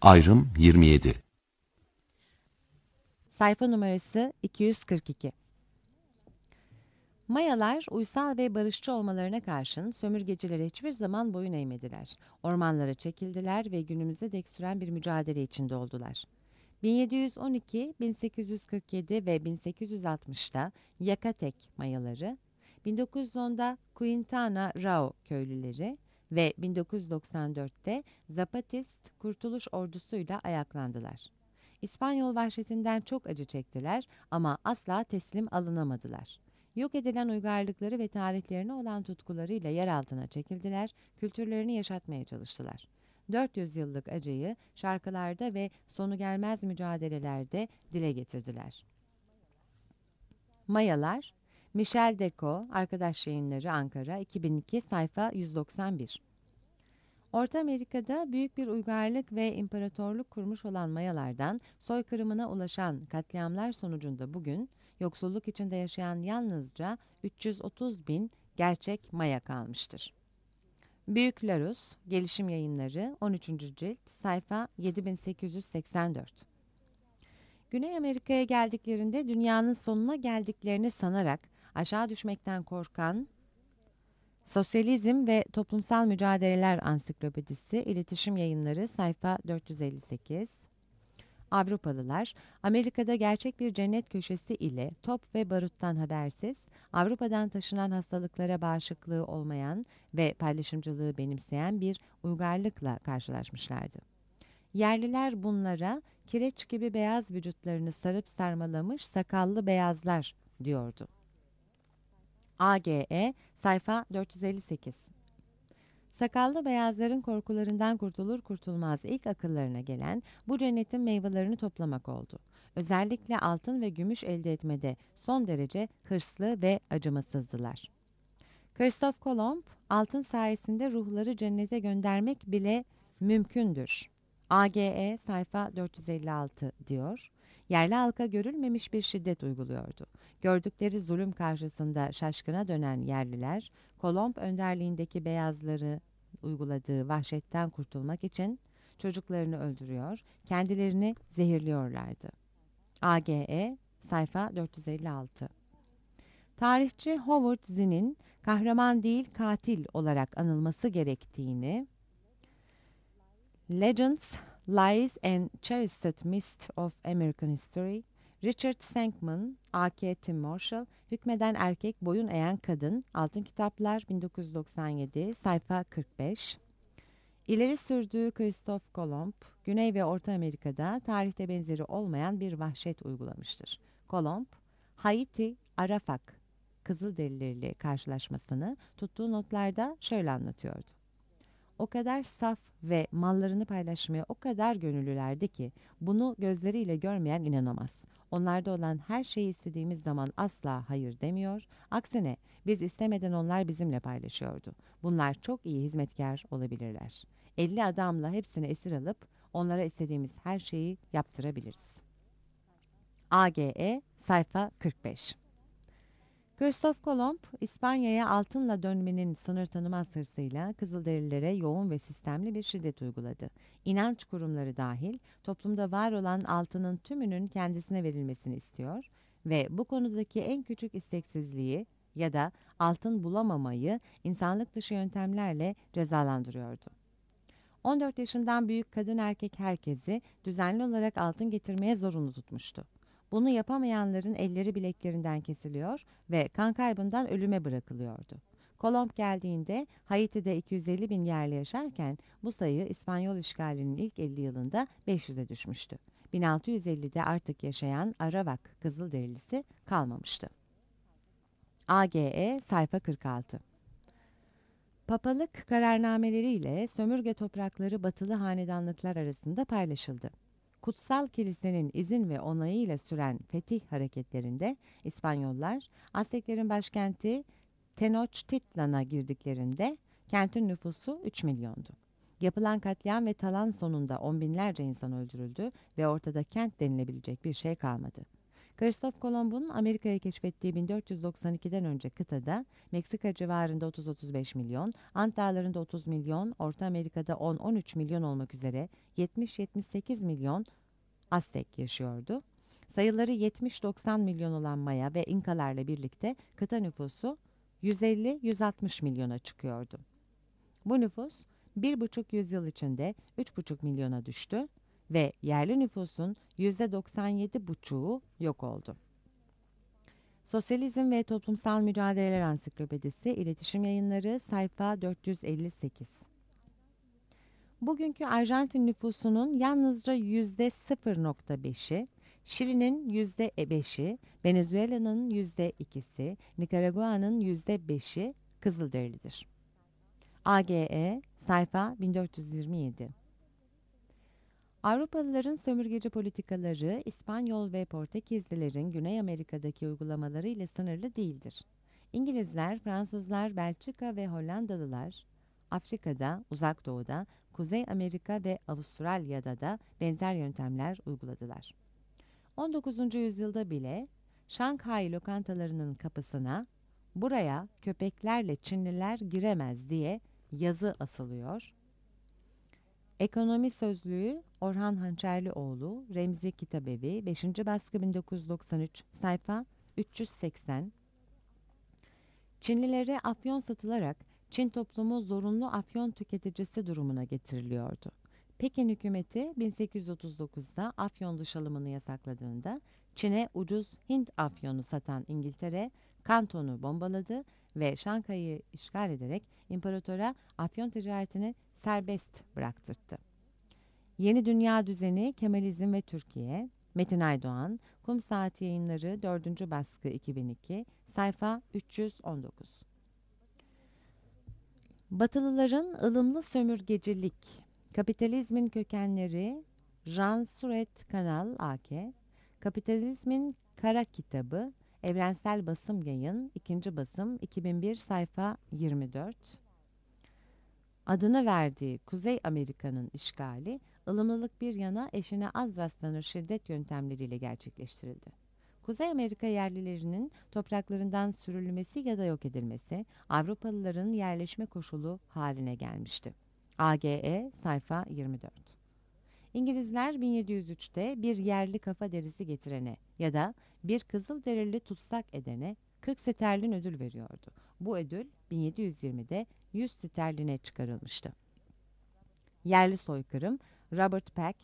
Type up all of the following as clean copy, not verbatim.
Ayrım 27. Sayfa numarası 242. Mayalar uysal ve barışçı olmalarına karşın sömürgecilere hiçbir zaman boyun eğmediler. Ormanlara çekildiler ve günümüze dek süren bir mücadele içinde oldular. 1712, 1847 ve 1860'da Yakatek Mayaları, 1910'da Quintana Roo köylüleri ve 1994'te Zapatist Kurtuluş Ordusu'yla ayaklandılar. İspanyol vahşetinden çok acı çektiler ama asla teslim alınamadılar. Yok edilen uygarlıkları ve tarihlerine olan tutkularıyla yer altına çekildiler, kültürlerini yaşatmaya çalıştılar. 400 yıllık acıyı şarkılarda ve sonu gelmez mücadelelerde dile getirdiler. Mayalar, Michel Decaux, Arkadaş Yayınları, Ankara, 2002, sayfa 191. Orta Amerika'da büyük bir uygarlık ve imparatorluk kurmuş olan Mayalardan soykırımına ulaşan katliamlar sonucunda bugün yoksulluk içinde yaşayan yalnızca 330 bin gerçek Maya kalmıştır. Büyük Larus, Gelişim Yayınları, 13. cilt, sayfa 7884. Güney Amerika'ya geldiklerinde dünyanın sonuna geldiklerini sanarak aşağı düşmekten korkan Sosyalizm ve Toplumsal Mücadeleler Ansiklopedisi, İletişim Yayınları, sayfa 458. Avrupalılar, Amerika'da gerçek bir cennet köşesi ile top ve baruttan habersiz, Avrupa'dan taşınan hastalıklara bağışıklığı olmayan ve paylaşımcılığı benimseyen bir uygarlıkla karşılaşmışlardı. Yerliler bunlara kireç gibi beyaz vücutlarını sarıp sarmalamış sakallı beyazlar diyordu. AGE, sayfa 458. Sakallı beyazların korkularından kurtulur kurtulmaz ilk akıllarına gelen bu cennetin meyvelerini toplamak oldu. Özellikle altın ve gümüş elde etmede son derece hırslı ve acımasızdılar. Christoph Kolomb, altın sayesinde ruhları cennete göndermek bile mümkündür. AGE sayfa 456 diyor. Yerli halka görülmemiş bir şiddet uyguluyordu. Gördükleri zulüm karşısında şaşkına dönen yerliler, Kolomb önderliğindeki beyazları uyguladığı vahşetten kurtulmak için çocuklarını öldürüyor, kendilerini zehirliyorlardı. AGE sayfa 456. Tarihçi Howard Zinn'in kahraman değil katil olarak anılması gerektiğini, Legends, Lies and Cherished Myths of American History, Richard Senkman, A.K. Tim Marshall, Hükmeden Erkek, Boyun Eğen Kadın, Altın Kitaplar, 1997, sayfa 45. İleri sürdüğü Christoph Kolomb, Güney ve Orta Amerika'da tarihte benzeri olmayan bir vahşet uygulamıştır. Kolomb, Haiti, Arafak, Kızılderilileriyle karşılaşmasını tuttuğu notlarda şöyle anlatıyordu. O kadar saf ve mallarını paylaşmaya o kadar gönüllülerdi ki bunu gözleriyle görmeyen inanamaz. Onlarda olan her şeyi istediğimiz zaman asla hayır demiyor, aksine biz istemeden onlar bizimle paylaşıyordu. Bunlar çok iyi hizmetkar olabilirler. 50 adamla hepsini esir alıp onlara istediğimiz her şeyi yaptırabiliriz. AGE sayfa 45. Christoph Kolomb, İspanya'ya altınla dönmenin sınır tanımaz hırsıyla Kızılderililere yoğun ve sistemli bir şiddet uyguladı. İnanç kurumları dahil toplumda var olan altının tümünün kendisine verilmesini istiyor ve bu konudaki en küçük isteksizliği ya da altın bulamamayı insanlık dışı yöntemlerle cezalandırıyordu. 14 yaşından büyük kadın erkek herkesi düzenli olarak altın getirmeye zorunlu tutmuştu. Bunu yapamayanların elleri bileklerinden kesiliyor ve kan kaybından ölüme bırakılıyordu. Kolomb geldiğinde Haiti'de 250 bin yerli yaşarken bu sayı İspanyol işgalinin ilk 50 yılında 500'e düşmüştü. 1650'de artık yaşayan Arawak Kızılderilisi kalmamıştı. AGE sayfa 46. Papalık kararnameleriyle sömürge toprakları batılı hanedanlıklar arasında paylaşıldı. Kutsal Kilisenin izin ve onayıyla süren fetih hareketlerinde İspanyollar Azteklerin başkenti Tenochtitlan'a girdiklerinde kentin nüfusu 3 milyondu. Yapılan katliam ve talan sonunda on binlerce insan öldürüldü ve ortada kent denilebilecek bir şey kalmadı. Kristof Kolomb'un Amerika'yı keşfettiği 1492'den önce kıtada Meksika civarında 30-35 milyon, Ant Dağları'nda 30 milyon, Orta Amerika'da 10-13 milyon olmak üzere 70-78 milyon Aztek yaşıyordu. Sayıları 70-90 milyon olan Maya ve İnkalarla birlikte kıta nüfusu 150-160 milyona çıkıyordu. Bu nüfus 1,5 yüzyıl içinde 3,5 milyona düştü ve yerli nüfusun %97,5'u yok oldu. Sosyalizm ve Toplumsal Mücadeleler Ansiklopedisi İletişim Yayınları sayfa 458. Bugünkü Arjantin nüfusunun yalnızca %0,5'i, Şili'nin %5'i, Venezuela'nın %2'si, Nikaragua'nın %5'i Kızılderilidir. AGE sayfa 1427. Avrupalıların sömürgeci politikaları İspanyol ve Portekizlilerin Güney Amerika'daki uygulamaları ile sınırlı değildir. İngilizler, Fransızlar, Belçika ve Hollandalılar Afrika'da, Uzak Doğu'da, Kuzey Amerika ve Avustralya'da da benzer yöntemler uyguladılar. 19. yüzyılda bile Şanghay lokantalarının kapısına "Buraya köpeklerle Çinliler giremez" diye yazı asılıyor. Ekonomi Sözlüğü Orhan Hançerlioğlu, Remzi Kitabevi, 5. baskı 1993, sayfa 380. Çinlilere afyon satılarak Çin toplumu zorunlu afyon tüketicisi durumuna getiriliyordu. Pekin hükümeti 1839'da afyon dışalımını yasakladığında Çin'e ucuz Hint afyonu satan İngiltere, Kanton'u bombaladı ve Şanghay'ı işgal ederek imparatora afyon ticaretini serbest bıraktırdı. Yeni Dünya Düzeni, Kemalizm ve Türkiye, Metin Aydoğan, Kum Saati Yayınları 4. baskı 2002, sayfa 319. Batılıların ılımlı sömürgecilik, kapitalizmin kökenleri, Jean Suret Kanal A.K., Kapitalizmin Kara Kitabı, Evrensel Basım Yayın, 2. basım, 2001, sayfa 24. Adını verdiği Kuzey Amerika'nın işgali, ılımlılık bir yana eşine az rastlanır şiddet yöntemleriyle gerçekleştirildi. Kuzey Amerika yerlilerinin topraklarından sürülmesi ya da yok edilmesi, Avrupalıların yerleşme koşulu haline gelmişti. AGE sayfa 24. İngilizler 1703'te bir yerli kafa derisi getirene ya da bir Kızılderili tutsak edene 40 sterlin ödül veriyordu. Bu ödül 1720'de 100 sterline çıkarılmıştı. Yerli soykırım Robert Peck,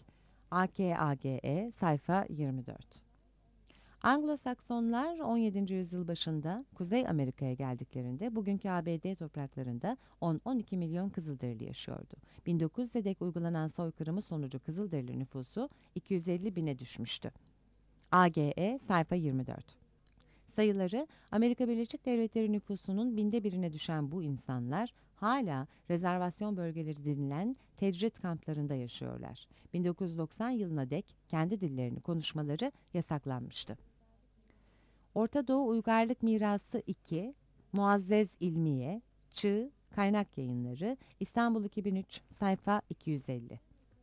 AKAGE sayfa 24. Anglo-Saksonlar 17. yüzyıl başında Kuzey Amerika'ya geldiklerinde bugünkü ABD topraklarında 10-12 milyon Kızılderili yaşıyordu. 1900'e dek uygulanan soykırımı sonucu Kızılderili nüfusu 250 bine düşmüştü. AGE sayfa 24. Sayıları Amerika Birleşik Devletleri nüfusunun 1/1000'e düşen bu insanlar hala rezervasyon bölgeleri denilen tecrit kamplarında yaşıyorlar. 1990 yılına dek kendi dillerini konuşmaları yasaklanmıştı. Orta Doğu Uygarlık Mirası 2, Muazzez İlmiye, Çığ, Kaynak Yayınları, İstanbul 2003, sayfa 250.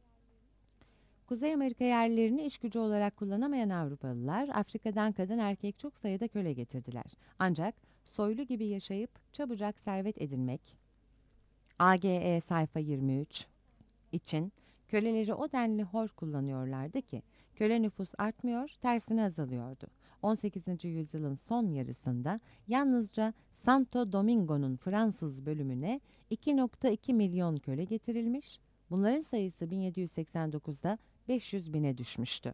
Kuzey Amerika yerlilerini iş gücü olarak kullanamayan Avrupalılar, Afrika'dan kadın erkek çok sayıda köle getirdiler. Ancak soylu gibi yaşayıp çabucak servet edinmek, AGE sayfa 23 için köleleri o denli hor kullanıyorlardı ki, köle nüfus artmıyor, tersine azalıyordu. 18. yüzyılın son yarısında yalnızca Santo Domingo'nun Fransız bölümüne 2,2 milyon köle getirilmiş, bunların sayısı 1789'da 500 bine düşmüştü.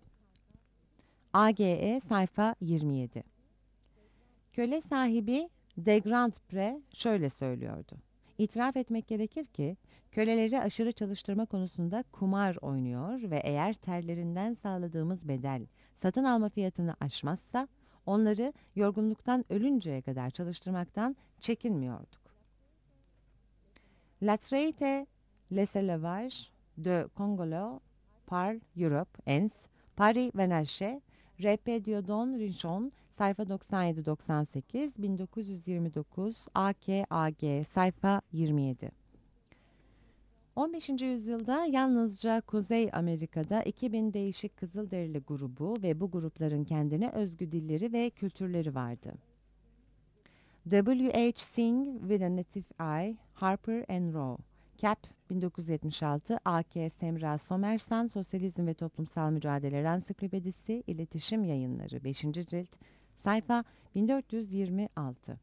AGE sayfa 27. Köle sahibi de Grandpré şöyle söylüyordu. İtiraf etmek gerekir ki köleleri aşırı çalıştırma konusunda kumar oynuyor ve eğer terlerinden sağladığımız bedel satın alma fiyatını aşmazsa onları yorgunluktan ölünceye kadar çalıştırmaktan çekinmiyorduk. La traite, l'esclavage de Congolo par Europe, Ens, Paris Venelche, R.P. Diodon Rinchon, sayfa 97-98, 1929, AKAG, sayfa 27. 15. yüzyılda yalnızca Kuzey Amerika'da 2000 değişik Kızılderili grubu ve bu grupların kendine özgü dilleri ve kültürleri vardı. W. H. Singh with a Native Eye, Harper and Row, Cap 1976, A. K. Semra Somersan, Sosyalizm ve Toplumsal Mücadeleler Ansiklopedisi, İletişim Yayınları, 5. cilt, sayfa 1426.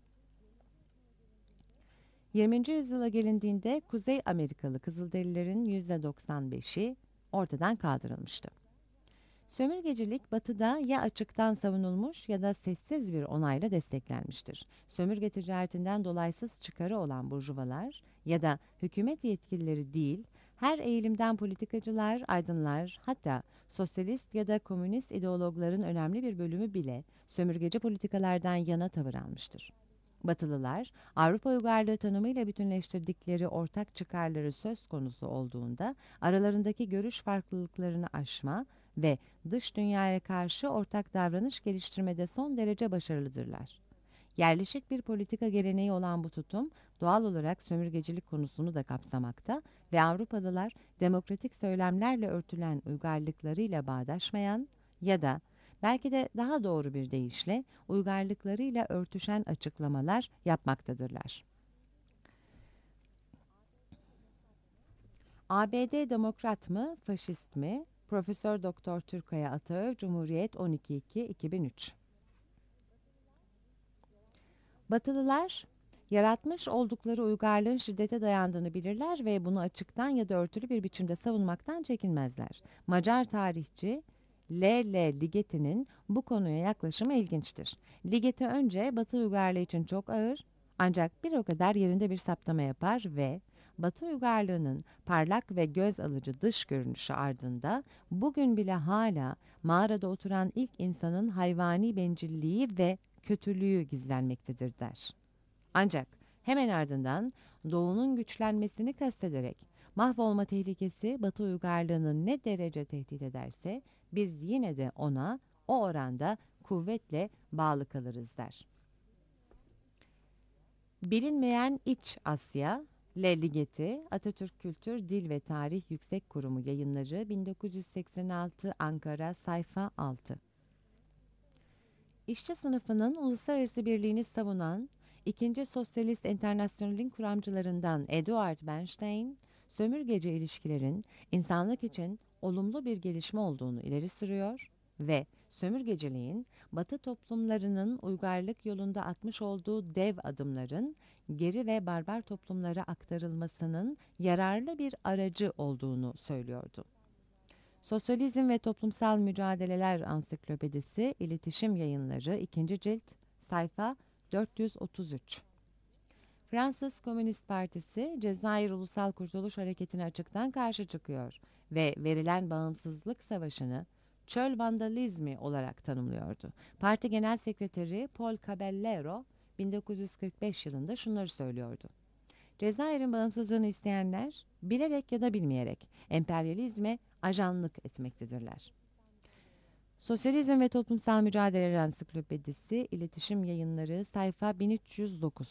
20. yüzyıla gelindiğinde Kuzey Amerikalı Kızılderililerin %95'i ortadan kaldırılmıştı. Sömürgecilik batıda ya açıktan savunulmuş ya da sessiz bir onayla desteklenmiştir. Sömürge ticaretinden dolaysız çıkarı olan burjuvalar ya da hükümet yetkilileri değil, her eğilimden politikacılar, aydınlar, hatta sosyalist ya da komünist ideologların önemli bir bölümü bile sömürgeci politikalardan yana tavır almıştır. Batılılar, Avrupa uygarlığı tanımıyla bütünleştirdikleri ortak çıkarları söz konusu olduğunda aralarındaki görüş farklılıklarını aşma ve dış dünyaya karşı ortak davranış geliştirmede son derece başarılıdırlar. Yerleşik bir politika geleneği olan bu tutum, doğal olarak sömürgecilik konusunu da kapsamakta ve Avrupalılar demokratik söylemlerle örtülen uygarlıklarıyla bağdaşmayan ya da belki de daha doğru bir deyişle uygarlıklarıyla örtüşen açıklamalar yapmaktadırlar. ABD demokrat mı, faşist mi? Profesör Doktor Türkaya Ataö, Cumhuriyet 12.2.2003. Batılılar, yaratmış oldukları uygarlığın şiddete dayandığını bilirler ve bunu açıktan ya da örtülü bir biçimde savunmaktan çekinmezler. Macar tarihçi L. Ligeti'nin bu konuya yaklaşımı ilginçtir. Ligeti önce Batı uygarlığı için çok ağır, ancak bir o kadar yerinde bir saptama yapar ve Batı uygarlığının parlak ve göz alıcı dış görünüşü ardında bugün bile hala mağarada oturan ilk insanın hayvani bencilliği ve kötülüğü gizlenmektedir der. Ancak hemen ardından Doğu'nun güçlenmesini kastederek mahvolma tehlikesi Batı uygarlığını ne derece tehdit ederse biz yine de ona o oranda kuvvetle bağlı kalırız der. Bilinmeyen İç Asya, L. Ligeti, Atatürk Kültür, Dil ve Tarih Yüksek Kurumu Yayınları 1986 Ankara sayfa 6. İşçi sınıfının uluslararası birliğini savunan ikinci Sosyalist Enternasyonel'in kuramcılarından Eduard Bernstein, sömürgeci ilişkilerin insanlık için olumlu bir gelişme olduğunu ileri sürüyor ve sömürgeciliğin Batı toplumlarının uygarlık yolunda atmış olduğu dev adımların geri ve barbar toplumlara aktarılmasının yararlı bir aracı olduğunu söylüyordu. Sosyalizm ve Toplumsal Mücadeleler Ansiklopedisi, İletişim Yayınları, 2. cilt, sayfa 433. Fransız Komünist Partisi, Cezayir Ulusal Kurtuluş Hareketi'ne açıktan karşı çıkıyor ve verilen bağımsızlık savaşını çöl vandalizmi olarak tanımlıyordu. Parti Genel Sekreteri Paul Caballero, 1945 yılında şunları söylüyordu. Cezayir'in bağımsızlığını isteyenler bilerek ya da bilmeyerek emperyalizme ajanlık etmektedirler. Sosyalizm ve Toplumsal Mücadeleler Ansiklopedisi, İletişim Yayınları, sayfa 1309.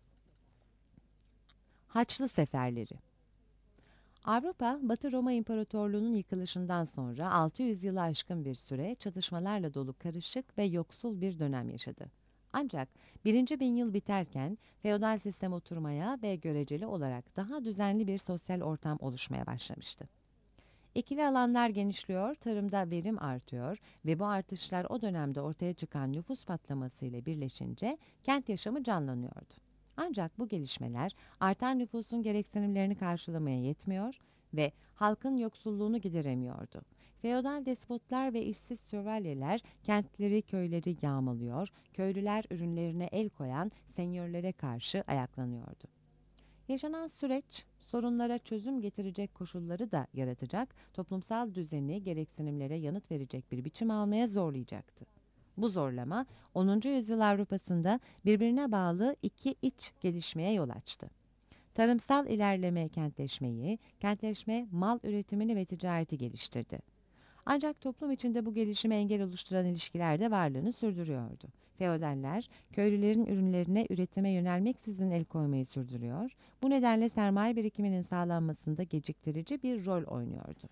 Haçlı Seferleri. Avrupa, Batı Roma İmparatorluğu'nun yıkılışından sonra 600 yılı aşkın bir süre çatışmalarla dolu karışık ve yoksul bir dönem yaşadı. Ancak 1. 1000 yıl biterken feodal sistem oturmaya ve göreceli olarak daha düzenli bir sosyal ortam oluşmaya başlamıştı. Ekili alanlar genişliyor, tarımda verim artıyor ve bu artışlar o dönemde ortaya çıkan nüfus patlaması ile birleşince kent yaşamı canlanıyordu. Ancak bu gelişmeler artan nüfusun gereksinimlerini karşılamaya yetmiyor ve halkın yoksulluğunu gideremiyordu. Feodal despotlar ve işsiz şövalyeler kentleri, köyleri yağmalıyor, köylüler ürünlerine el koyan senyörlere karşı ayaklanıyordu. Yaşanan süreç, sorunlara çözüm getirecek koşulları da yaratacak, toplumsal düzeni gereksinimlere yanıt verecek bir biçim almaya zorlayacaktı. Bu zorlama 10. yüzyıl Avrupa'sında birbirine bağlı iki iç gelişmeye yol açtı. Tarımsal ilerleme kentleşmeyi, kentleşme mal üretimini ve ticareti geliştirdi. Ancak toplum içinde bu gelişime engel oluşturan ilişkiler de varlığını sürdürüyordu. Feodaller, köylülerin ürünlerine üretime yönelmeksizin el koymayı sürdürüyor, bu nedenle sermaye birikiminin sağlanmasında geciktirici bir rol oynuyordu.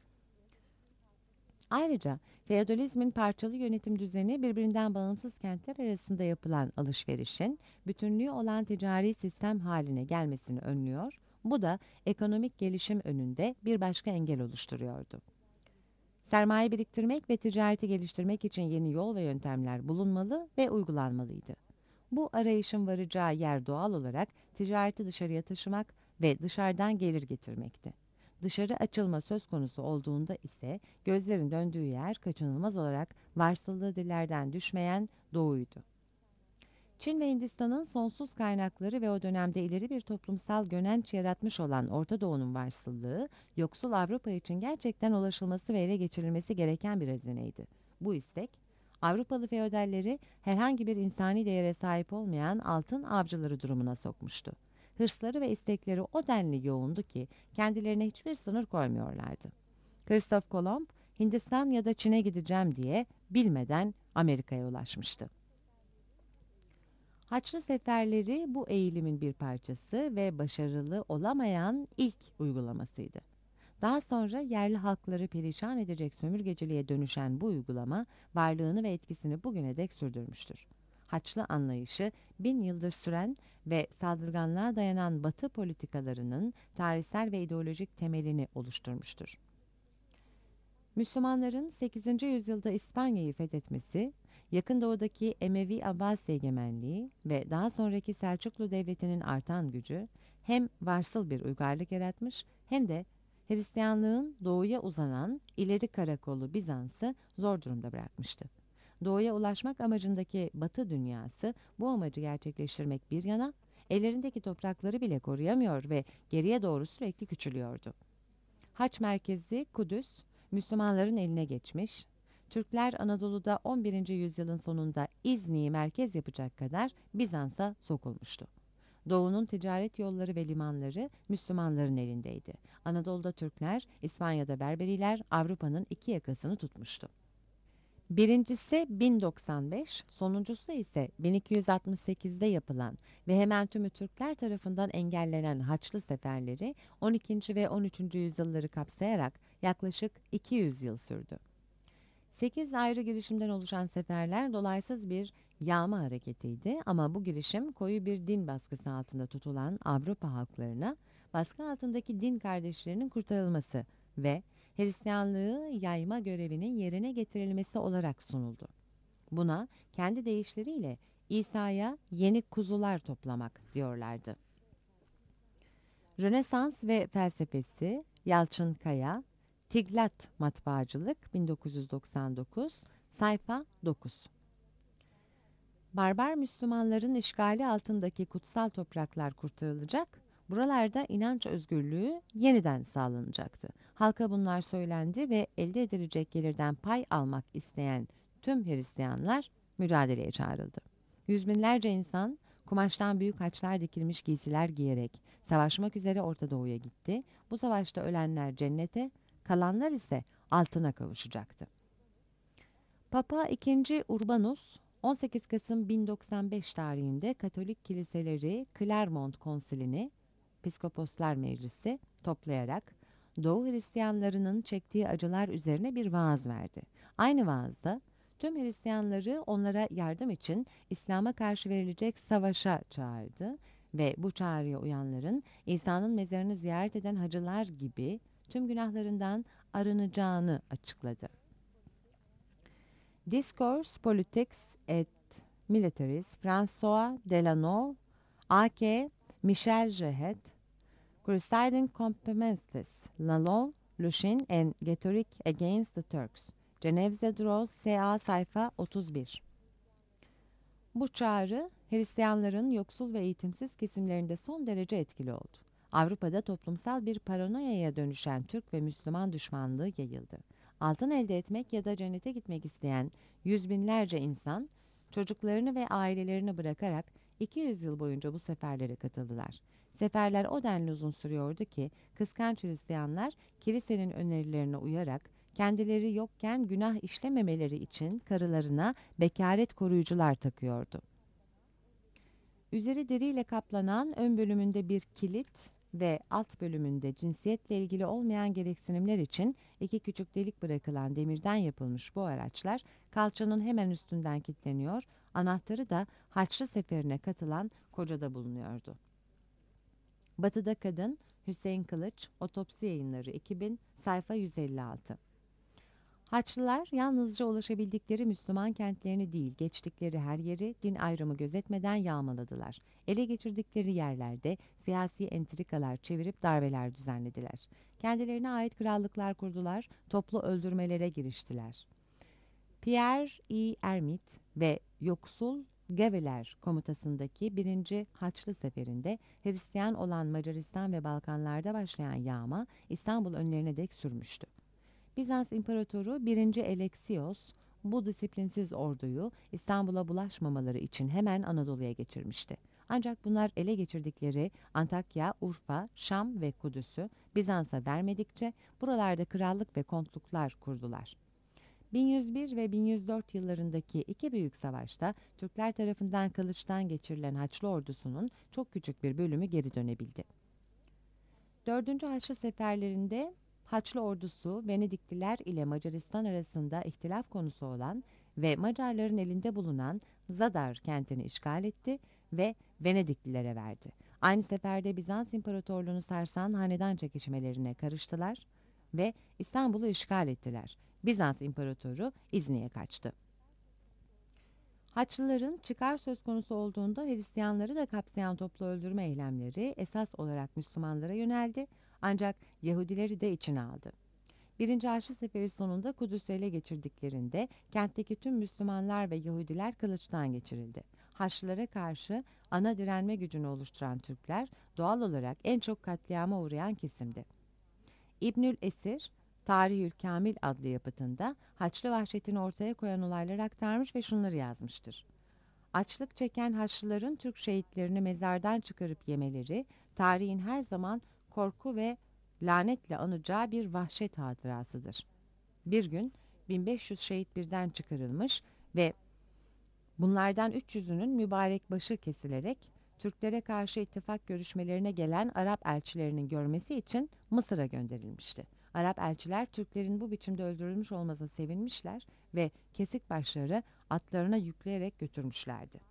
Ayrıca feodalizmin parçalı yönetim düzeni birbirinden bağımsız kentler arasında yapılan alışverişin bütünlüğü olan ticari sistem haline gelmesini önlüyor, bu da ekonomik gelişim önünde bir başka engel oluşturuyordu. Sermaye biriktirmek ve ticareti geliştirmek için yeni yol ve yöntemler bulunmalı ve uygulanmalıydı. Bu arayışın varacağı yer doğal olarak ticareti dışarıya taşımak ve dışarıdan gelir getirmekti. Dışarı açılma söz konusu olduğunda ise gözlerin döndüğü yer kaçınılmaz olarak varsıldığı dillerden düşmeyen doğuydu. Çin ve Hindistan'ın sonsuz kaynakları ve o dönemde ileri bir toplumsal gönenç yaratmış olan Orta Doğu'nun varsıllığı, yoksul Avrupa için gerçekten ulaşılması ve ele geçirilmesi gereken bir hazineydi. Bu istek, Avrupalı feodalleri herhangi bir insani değere sahip olmayan altın avcıları durumuna sokmuştu. Hırsları ve istekleri o denli yoğundu ki kendilerine hiçbir sınır koymuyorlardı. Christoph Kolomb, Hindistan ya da Çin'e gideceğim diye bilmeden Amerika'ya ulaşmıştı. Haçlı seferleri bu eğilimin bir parçası ve başarılı olamayan ilk uygulamasıydı. Daha sonra yerli halkları perişan edecek sömürgeciliğe dönüşen bu uygulama varlığını ve etkisini bugüne dek sürdürmüştür. Haçlı anlayışı 1000 yıldır süren ve saldırganlığa dayanan Batı politikalarının tarihsel ve ideolojik temelini oluşturmuştur. Müslümanların 8. yüzyılda İspanya'yı fethetmesi, Yakın Doğu'daki Emevi Abbasi egemenliği ve daha sonraki Selçuklu Devleti'nin artan gücü hem varsıl bir uygarlık yaratmış hem de Hristiyanlığın doğuya uzanan ileri karakolu Bizans'ı zor durumda bırakmıştı. Doğuya ulaşmak amacındaki Batı dünyası bu amacı gerçekleştirmek bir yana, ellerindeki toprakları bile koruyamıyor ve geriye doğru sürekli küçülüyordu. Haç merkezi Kudüs, Müslümanların eline geçmiş, Türkler Anadolu'da 11. yüzyılın sonunda İznik'i merkez yapacak kadar Bizans'a sokulmuştu. Doğu'nun ticaret yolları ve limanları Müslümanların elindeydi. Anadolu'da Türkler, İspanya'da Berberiler Avrupa'nın iki yakasını tutmuştu. Birincisi 1095, sonuncusu ise 1268'de yapılan ve hemen tümü Türkler tarafından engellenen Haçlı seferleri 12. ve 13. yüzyılları kapsayarak yaklaşık 200 yıl sürdü. 8 ayrı girişimden oluşan seferler dolaysız bir yağma hareketiydi ama bu girişim koyu bir din baskısı altında tutulan Avrupa halklarına baskı altındaki din kardeşlerinin kurtarılması ve Hristiyanlığı yayma görevinin yerine getirilmesi olarak sunuldu. Buna kendi deyişleriyle İsa'ya yeni kuzular toplamak diyorlardı. Rönesans ve felsefesi Yalçın Kaya, Tiglat Matbaacılık 1999, sayfa 9. Barbar Müslümanların işgali altındaki kutsal topraklar kurtarılacak, buralarda inanç özgürlüğü yeniden sağlanacaktı. Halka bunlar söylendi ve elde edilecek gelirden pay almak isteyen tüm Hristiyanlar mücadeleye çağrıldı. Yüz binlerce insan kumaştan büyük haçlar dikilmiş giysiler giyerek savaşmak üzere Orta Doğu'ya gitti. Bu savaşta ölenler cennete, kalanlar ise altına kavuşacaktı. Papa II. Urbanus 18 Kasım 1095 tarihinde Katolik kiliseleri Clermont Konsili'ni, Piskoposlar Meclisi toplayarak Doğu Hristiyanlarının çektiği acılar üzerine bir vaaz verdi. Aynı vaazda tüm Hristiyanları onlara yardım için İslam'a karşı verilecek savaşa çağırdı ve bu çağrıya uyanların İsa'nın mezarını ziyaret eden hacılar gibi tüm günahlarından arınacağını açıkladı. Discourse Politics et Militaris François Delano, A.K. Michel Jehet, Crusading Complements, Lalon, Luchin and Rhetoric Against the Turks, Cenevze Droz, S.A. sayfa 31. Bu çağrı, Hristiyanların yoksul ve eğitimsiz kesimlerinde son derece etkili oldu. Avrupa'da toplumsal bir paranoyaya dönüşen Türk ve Müslüman düşmanlığı yayıldı. Altın elde etmek ya da cennete gitmek isteyen yüz binlerce insan, çocuklarını ve ailelerini bırakarak 200 yıl boyunca bu seferlere katıldılar. Seferler o denli uzun sürüyordu ki, kıskanç Hristiyanlar kilisenin önerilerine uyarak kendileri yokken günah işlememeleri için karılarına bekaret koruyucular takıyordu. Üzeri deriyle kaplanan ön bölümünde bir kilit ve alt bölümünde cinsiyetle ilgili olmayan gereksinimler için iki küçük delik bırakılan demirden yapılmış bu araçlar kalçanın hemen üstünden kilitleniyor, anahtarı da Haçlı Seferi'ne katılan kocada bulunuyordu. Batı'da Kadın, Hüseyin Kılıç, Otopsi Yayınları 2000, sayfa 156. Haçlılar yalnızca ulaşabildikleri Müslüman kentlerini değil, geçtikleri her yeri din ayrımı gözetmeden yağmaladılar. Ele geçirdikleri yerlerde siyasi entrikalar çevirip darbeler düzenlediler. Kendilerine ait krallıklar kurdular, toplu öldürmelere giriştiler. Pierre E. Ermit ve yoksul Gaveler komutasındaki 1. Haçlı Seferi'nde Hristiyan olan Macaristan ve Balkanlarda başlayan yağma İstanbul önlerine dek sürmüştü. Bizans İmparatoru 1. Alexios bu disiplinsiz orduyu İstanbul'a bulaşmamaları için hemen Anadolu'ya geçirmişti. Ancak bunlar ele geçirdikleri Antakya, Urfa, Şam ve Kudüs'ü Bizans'a vermedikçe buralarda krallık ve kontluklar kurdular. 1101 ve 1104 yıllarındaki iki büyük savaşta Türkler tarafından kılıçtan geçirilen Haçlı ordusunun çok küçük bir bölümü geri dönebildi. 4. Haçlı seferlerinde Haçlı ordusu Venedikliler ile Macaristan arasında ihtilaf konusu olan ve Macarların elinde bulunan Zadar kentini işgal etti ve Venediklilere verdi. Aynı seferde Bizans İmparatorluğunu sarsan hanedan çekişmelerine karıştılar ve İstanbul'u işgal ettiler. Bizans İmparatoru İznik'e kaçtı. Haçlıların çıkar söz konusu olduğunda Hristiyanları da kapsayan toplu öldürme eylemleri esas olarak Müslümanlara yöneldi, ancak Yahudileri de içine aldı. 1. Haçlı Seferi sonunda Kudüs'ü ele geçirdiklerinde kentteki tüm Müslümanlar ve Yahudiler kılıçtan geçirildi. Haçlılara karşı ana direnme gücünü oluşturan Türkler doğal olarak en çok katliama uğrayan kesimdi. İbnül Esir, Tarihül Kamil adlı yapıtında Haçlı vahşetini ortaya koyan olayları aktarmış ve şunları yazmıştır. Açlık çeken Haçlıların Türk şehitlerini mezardan çıkarıp yemeleri, tarihin her zaman korku ve lanetle anacağı bir vahşet hatırasıdır. Bir gün 1500 şehit birden çıkarılmış ve bunlardan 300'ünün mübarek başı kesilerek Türklere karşı ittifak görüşmelerine gelen Arap elçilerinin görmesi için Mısır'a gönderilmişti. Arap elçiler Türklerin bu biçimde öldürülmüş olmasına sevinmişler ve kesik başları atlarına yükleyerek götürmüşlerdi.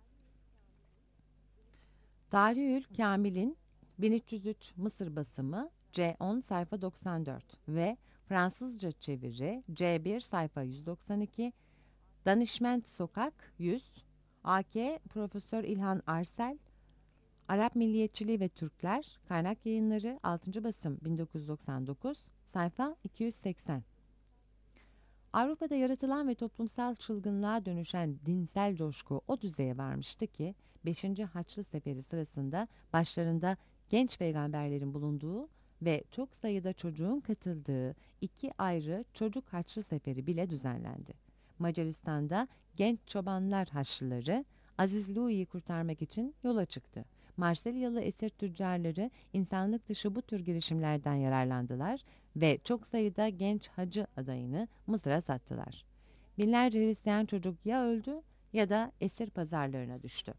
Tarihül Kamil'in 1303 Mısır basımı C10 sayfa 94 ve Fransızca çeviri C1 sayfa 192, Danişment Sokak 100, AK Profesör İlhan Arsel, Arap Milliyetçiliği ve Türkler, Kaynak Yayınları 6. basım 1999, sayfa 280. Avrupa'da yaratılan ve toplumsal çılgınlığa dönüşen dinsel coşku o düzeye varmıştı ki 5. Haçlı Seferi sırasında başlarında genç peygamberlerin bulunduğu ve çok sayıda çocuğun katıldığı iki ayrı çocuk Haçlı Seferi bile düzenlendi. Macaristan'da genç çobanlar Haçlıları Aziz Louis'i kurtarmak için yola çıktı. Marsilyalı esir tüccarları insanlık dışı bu tür girişimlerden yararlandılar ve çok sayıda genç hacı adayını Mısır'a sattılar. Binlerce Hristiyan çocuk ya öldü ya da esir pazarlarına düştü.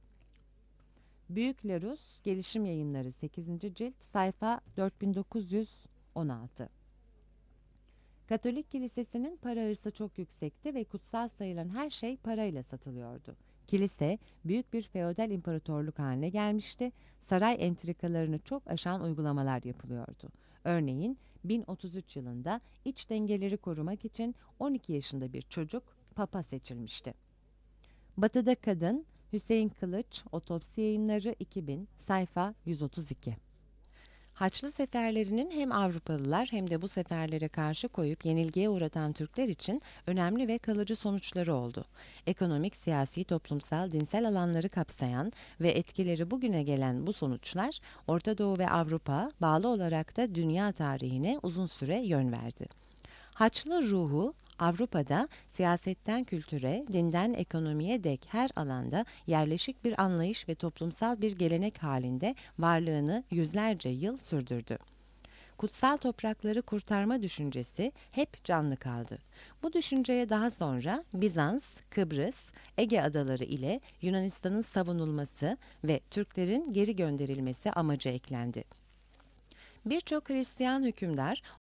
Büyük Larus, Gelişim Yayınları 8. cilt, sayfa 4916. Katolik kilisesinin para hırsı çok yüksekti ve kutsal sayılan her şey parayla satılıyordu. Kilise büyük bir feodal imparatorluk haline gelmişti, saray entrikalarını çok aşan uygulamalar yapılıyordu. Örneğin 1033 yılında iç dengeleri korumak için 12 yaşında bir çocuk papa seçilmişti. Batı'da Kadın, Hüseyin Kılıç, Otopsi Yayınları 2000, sayfa 132. Haçlı seferlerinin hem Avrupalılar hem de bu seferlere karşı koyup yenilgiye uğratan Türkler için önemli ve kalıcı sonuçları oldu. Ekonomik, siyasi, toplumsal, dinsel alanları kapsayan ve etkileri bugüne gelen bu sonuçlar Orta Doğu ve Avrupa, bağlı olarak da dünya tarihine uzun süre yön verdi. Haçlı ruhu Avrupa'da siyasetten kültüre, dinden ekonomiye dek her alanda yerleşik bir anlayış ve toplumsal bir gelenek halinde varlığını yüzlerce yıl sürdürdü. kutsal toprakları kurtarma düşüncesi hep canlı kaldı. Bu düşünceye daha sonra Bizans, Kıbrıs, Ege adaları ile Yunanistan'ın savunulması ve Türklerin geri gönderilmesi amacı eklendi. Birçok Hristiyan hükümdar